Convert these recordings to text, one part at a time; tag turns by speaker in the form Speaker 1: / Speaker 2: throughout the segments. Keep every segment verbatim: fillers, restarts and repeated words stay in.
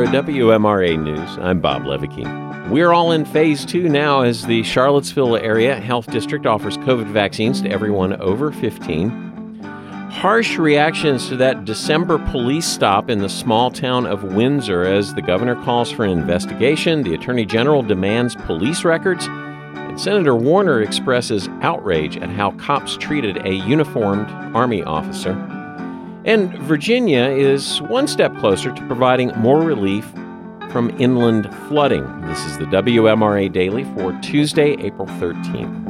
Speaker 1: W M R A News. I'm Bob Levicki. We're all in phase two now as the Charlottesville Area Health District offers COVID vaccines to everyone over fifteen. Harsh reactions to that December police stop in the small town of Windsor as the governor calls for an investigation. The attorney general demands police records. And Senator Warner expresses outrage at how cops treated a uniformed Army officer. And Virginia is one step closer to providing more relief from inland flooding. This is the W M R A Daily for Tuesday, April thirteenth.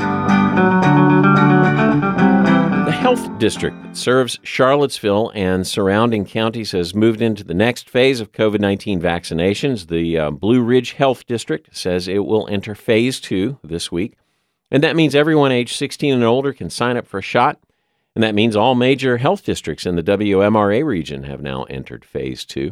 Speaker 1: The health district that serves Charlottesville and surrounding counties has moved into the next phase of COVID nineteen vaccinations. The uh, Blue Ridge Health District says it will enter phase two this week. And that means everyone age sixteen and older can sign up for a shot. And that means all major health districts in the W M R A region have now entered phase two.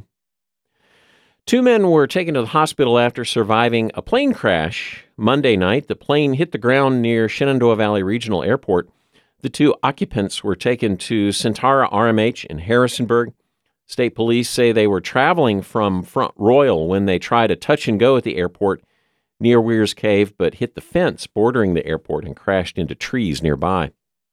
Speaker 1: Two men were taken to the hospital after surviving a plane crash Monday night. The plane hit the ground near Shenandoah Valley Regional Airport. The two occupants were taken to Centara R M H in Harrisonburg. State police say they were traveling from Front Royal when they tried a touch and go at the airport near Weir's Cave, but hit the fence bordering the airport and crashed into trees nearby.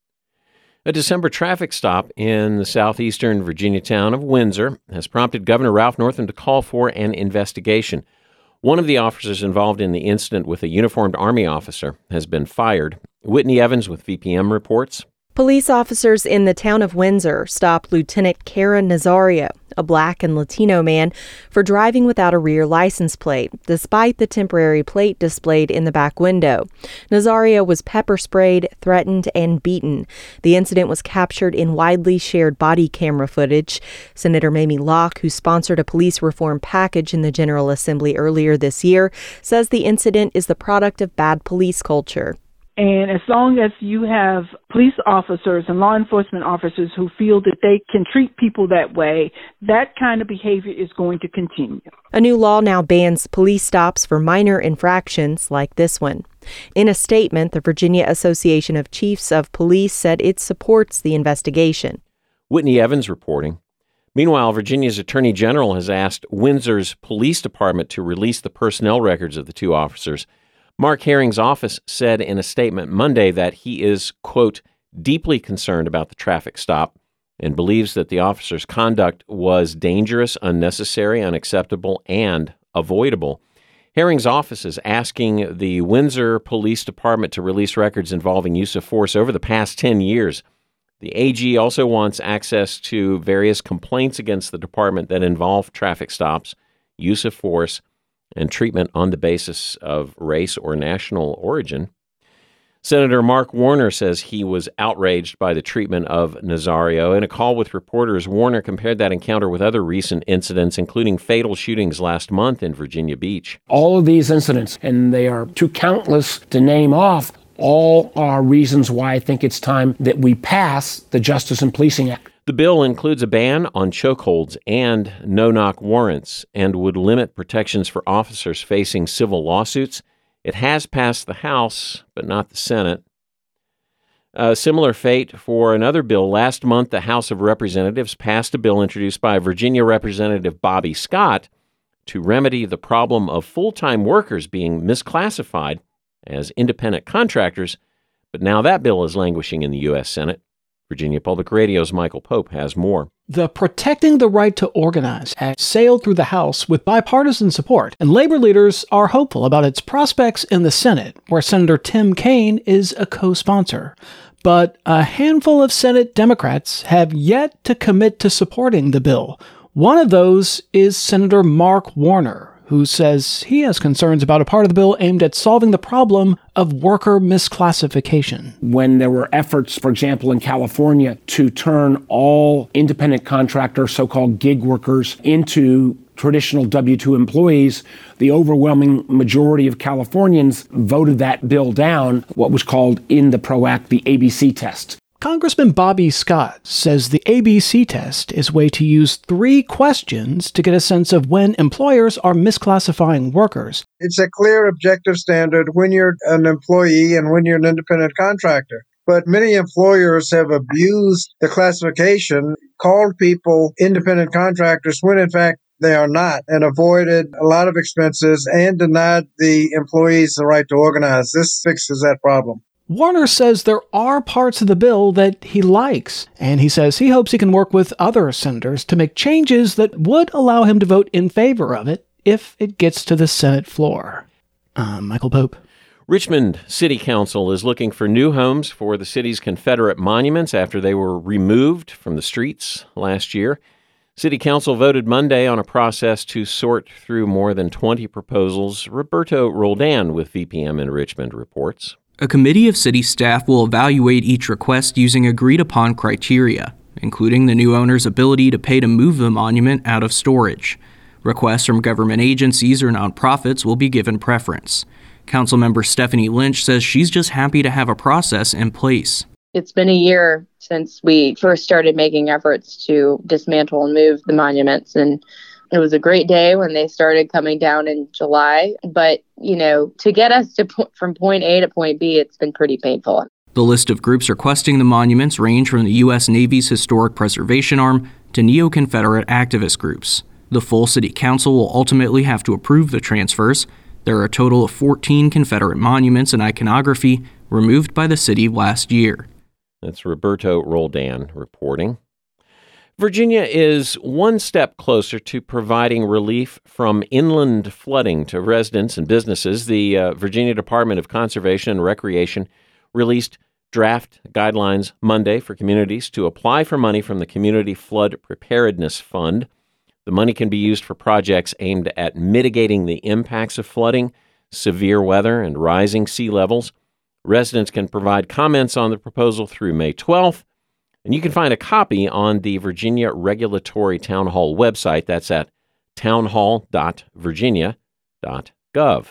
Speaker 1: A December traffic stop in the southeastern Virginia town of Windsor has prompted Governor Ralph Northam to call for an investigation. One of the officers involved in the incident with a uniformed Army officer has been fired. Whitney Evans with V P M reports.
Speaker 2: Police officers in the town of Windsor stopped Lieutenant Kara Nazario, a Black and Latino man, for driving without a rear license plate, despite the temporary plate displayed in the back window. Nazario was pepper sprayed, threatened, and beaten. The incident was captured in widely shared body camera footage. Senator Mamie Locke, who sponsored a police reform package in the General Assembly earlier this year, says the incident is the product of bad police culture.
Speaker 3: And as long as you have police officers and law enforcement officers who feel that they can treat people that way, that kind of behavior is going to continue.
Speaker 2: A new law now bans police stops for minor infractions like this one. In a statement, the Virginia Association of Chiefs of Police said it supports the investigation.
Speaker 1: Whitney Evans reporting. Meanwhile, Virginia's Attorney General has asked Windsor's police department to release the personnel records of the two officers. Mark Herring's office said in a statement Monday that he is, quote, deeply concerned about the traffic stop and believes that the officer's conduct was dangerous, unnecessary, unacceptable, and avoidable. Herring's office is asking the Windsor Police Department to release records involving use of force over the past ten years. The A G also wants access to various complaints against the department that involve traffic stops, use of force, and treatment on the basis of race or national origin. Senator Mark Warner says he was outraged by the treatment of Nazario. In a call with reporters, Warner compared that encounter with other recent incidents, including fatal shootings last month in Virginia Beach.
Speaker 4: All of these incidents, and they are too countless to name off, all are reasons why I think it's time that we pass the Justice and Policing Act.
Speaker 1: The bill includes a ban on chokeholds and no-knock warrants and would limit protections for officers facing civil lawsuits. It has passed the House, but not the Senate. A similar fate for another bill. Last month, the House of Representatives passed a bill introduced by Virginia Representative Bobby Scott to remedy the problem of full-time workers being misclassified as independent contractors, but now that bill is languishing in the U S Senate. Virginia Public Radio's Michael Pope has more.
Speaker 5: The Protecting the Right to Organize has sailed through the House with bipartisan support, and labor leaders are hopeful about its prospects in the Senate, where Senator Tim Kaine is a co-sponsor. But a handful of Senate Democrats have yet to commit to supporting the bill. One of those is Senator Mark Warner, who says he has concerns about a part of the bill aimed at solving the problem of worker misclassification.
Speaker 4: When there were efforts, for example, in California, to turn all independent contractor, so-called gig workers, into traditional W two employees, the overwhelming majority of Californians voted that bill down, what was called in the PRO Act, the A B C test.
Speaker 5: Congressman Bobby Scott says the A B C test is a way to use three questions to get a sense of when employers are misclassifying workers.
Speaker 6: It's a clear objective standard when you're an employee and when you're an independent contractor. But many employers have abused the classification, called people independent contractors when in fact they are not, and avoided a lot of expenses and denied the employees the right to organize. This fixes that problem.
Speaker 5: Warner says there are parts of the bill that he likes, and he says he hopes he can work with other senators to make changes that would allow him to vote in favor of it if it gets to the Senate floor. Uh, Michael Pope.
Speaker 1: Richmond City Council is looking for new homes for the city's Confederate monuments after they were removed from the streets last year. City Council voted Monday on a process to sort through more than twenty proposals. Roberto Roldan with V P M in Richmond reports.
Speaker 7: A committee of city staff will evaluate each request using agreed-upon criteria, including the new owner's ability to pay to move the monument out of storage. Requests from government agencies or nonprofits will be given preference. Councilmember Stephanie Lynch says she's just happy to have a process in place.
Speaker 8: It's been a year since we first started making efforts to dismantle and move the monuments, and it was a great day when they started coming down in July. But, you know, to get us to po- from point A to point B, it's been pretty painful.
Speaker 7: The list of groups requesting the monuments range from the U S Navy's Historic Preservation Arm to neo-Confederate activist groups. The full city council will ultimately have to approve the transfers. There are a total of fourteen Confederate monuments and iconography removed by the city last year.
Speaker 1: That's Roberto Roldan reporting. Virginia is one step closer to providing relief from inland flooding to residents and businesses. The uh, Virginia Department of Conservation and Recreation released draft guidelines Monday for communities to apply for money from the Community Flood Preparedness Fund. The money can be used for projects aimed at mitigating the impacts of flooding, severe weather, and rising sea levels. Residents can provide comments on the proposal through May twelfth. And you can find a copy on the Virginia Regulatory Town Hall website. That's at townhall dot virginia dot gov.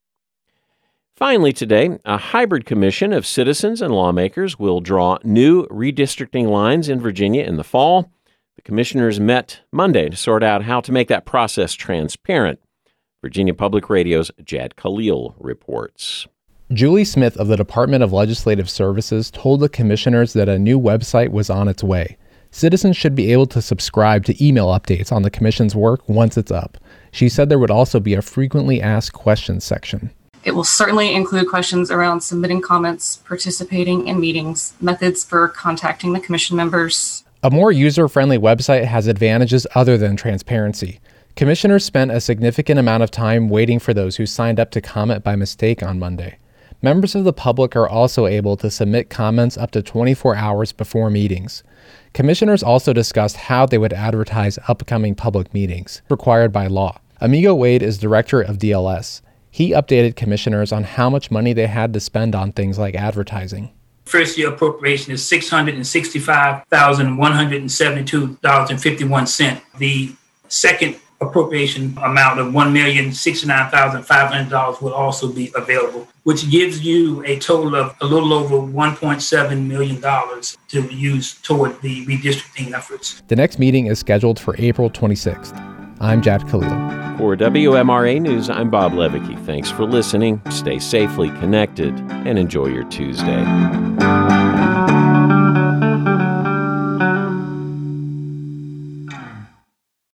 Speaker 1: Finally today, a hybrid commission of citizens and lawmakers will draw new redistricting lines in Virginia in the fall. The commissioners met Monday to sort out how to make that process transparent. Virginia Public Radio's Jad Khalil reports.
Speaker 9: Julie Smith of the Department of Legislative Services told the commissioners that a new website was on its way. Citizens should be able to subscribe to email updates on the commission's work once it's up. She said there would also be a frequently asked questions section.
Speaker 10: It will certainly include questions around submitting comments, participating in meetings, methods for contacting the commission members.
Speaker 9: A more user-friendly website has advantages other than transparency. Commissioners spent a significant amount of time waiting for those who signed up to comment by mistake on Monday. Members of the public are also able to submit comments up to twenty-four hours before meetings. Commissioners also discussed how they would advertise upcoming public meetings, required by law. Amigo Wade is director of D L S. He updated commissioners on how much money they had to spend on things like advertising.
Speaker 11: First year appropriation is six hundred sixty-five thousand one hundred seventy-two dollars and fifty-one cents. The second appropriation amount of one million sixty-nine thousand five hundred dollars will also be available, which gives you a total of a little over one point seven million dollars to use toward the redistricting efforts.
Speaker 9: The next meeting is scheduled for April twenty-sixth. I'm Jad Khalil.
Speaker 1: For W M R A News, I'm Bob Levicki. Thanks for listening. Stay safely connected and enjoy your Tuesday.